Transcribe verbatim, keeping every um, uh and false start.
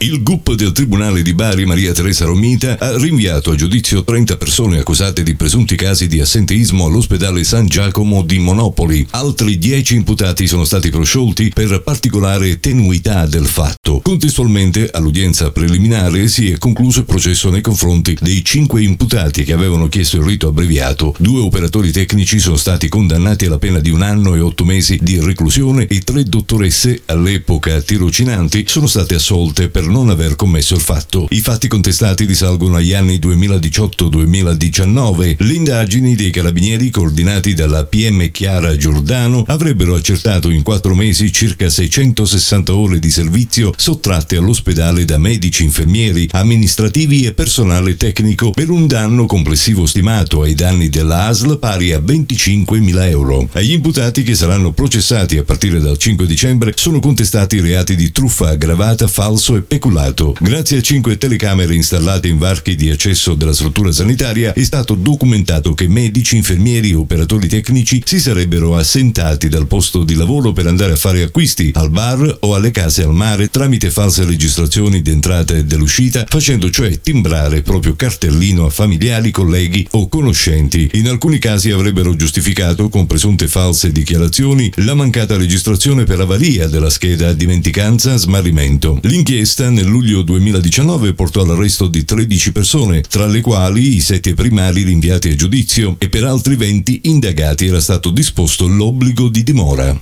Il G U P del Tribunale di Bari Maria Teresa Romita ha rinviato a giudizio trenta persone accusate di presunti casi di assenteismo all'ospedale San Giacomo di Monopoli. Altri dieci imputati sono stati prosciolti per particolare tenuità del fatto. Contestualmente, all'udienza preliminare si è concluso il processo nei confronti dei cinque imputati che avevano chiesto il rito abbreviato. Due operatori tecnici sono stati condannati alla pena di un anno e otto mesi di reclusione e tre dottoresse, all'epoca tirocinanti, sono state assolte per non aver commesso il fatto. I fatti contestati risalgono agli anni duemiladiciotto duemiladiciannove. Le indagini dei carabinieri, coordinati dalla P M Chiara Giordano, avrebbero accertato in quattro mesi circa seicentosessanta ore di servizio sottratte all'ospedale da medici, infermieri, amministrativi e personale tecnico, per un danno complessivo stimato ai danni della A S L pari a venticinquemila euro. Agli imputati, che saranno processati a partire dal cinque dicembre, sono contestati reati di truffa aggravata, falso e peculato. Grazie a cinque telecamere installate in varchi di accesso della struttura sanitaria è stato documentato che medici, infermieri e operatori tecnici si sarebbero assentati dal posto di lavoro per andare a fare acquisti al bar o alle case al mare tramite false registrazioni d'entrata e dell'uscita, facendo cioè timbrare il proprio cartellino a familiari, colleghi o conoscenti. In alcuni casi avrebbero giustificato con presunte false dichiarazioni la mancata registrazione per avaria della scheda dimenticanza smarrimento. L'inchiesta nel luglio duemiladiciannove portò all'arresto di tredici persone, tra le quali i sette primari rinviati a giudizio, e per altri venti indagati era stato disposto l'obbligo di dimora.